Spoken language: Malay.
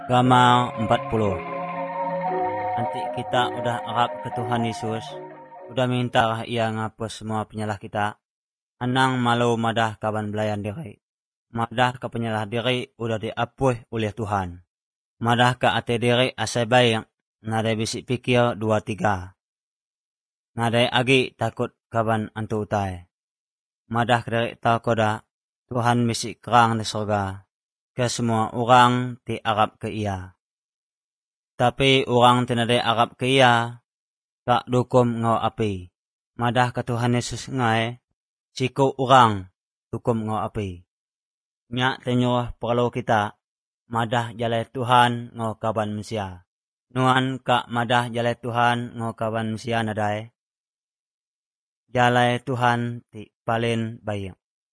Gambar 40. Nanti kita udah harap ke Tuhan Yesus, udah minta ia ngapus semua penyalah kita. Anang malu madah kaban belayan diri. Madah ke penyalah diri udah diapuh oleh Tuhan. Madah ke ate diri asai baik, nadai bisik pikir 2-3. Nadai agi takut kaban antu utai. Madah dari tahu koda Tuhan bisik kerang di surga ke semua orang ti Arab ke ia. Tapi orang tinadai Arab ke ia, tak dukum ngau api. Madah ke Tuhan Yesus ngai, siku orang dukum ngau api. Nyak tenyuh perlu kita, madah jalai Tuhan ngau kaban manusia. Nuan kak madah jalai Tuhan ngau kaban manusia nadai. Jalai Tuhan ti paling baik.